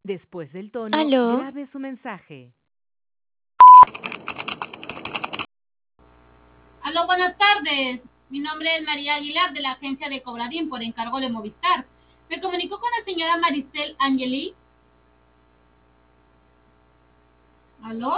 Después del tono, ¿Aló? grabe su mensaje. Aló, buenas tardes. Mi nombre es María Aguilar de la agencia de Cobradín por encargo de Movistar. Me comunico con la señora Maricel Angeli. ¿Aló?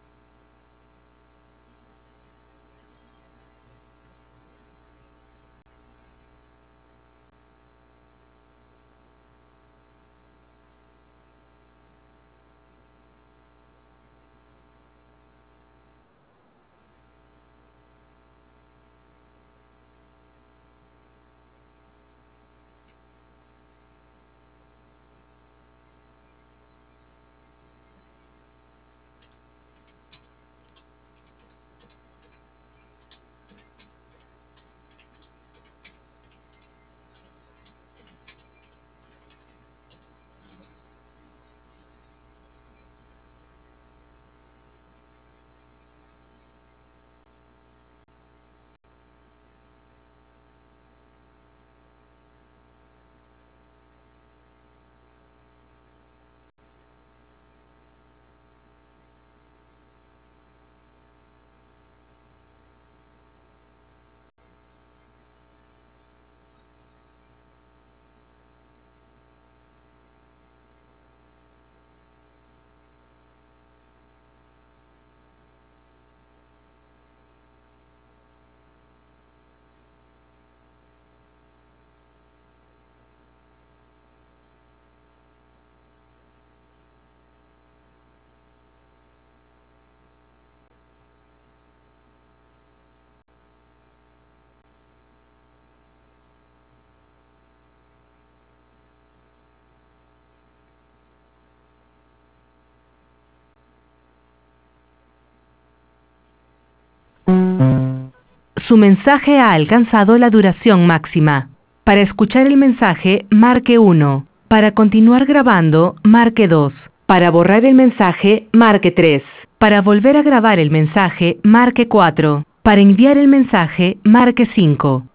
Su mensaje ha alcanzado la duración máxima. Para escuchar el mensaje, marque 1. Para continuar grabando, marque 2. Para borrar el mensaje, marque 3. Para volver a grabar el mensaje, marque 4. Para enviar el mensaje, marque 5.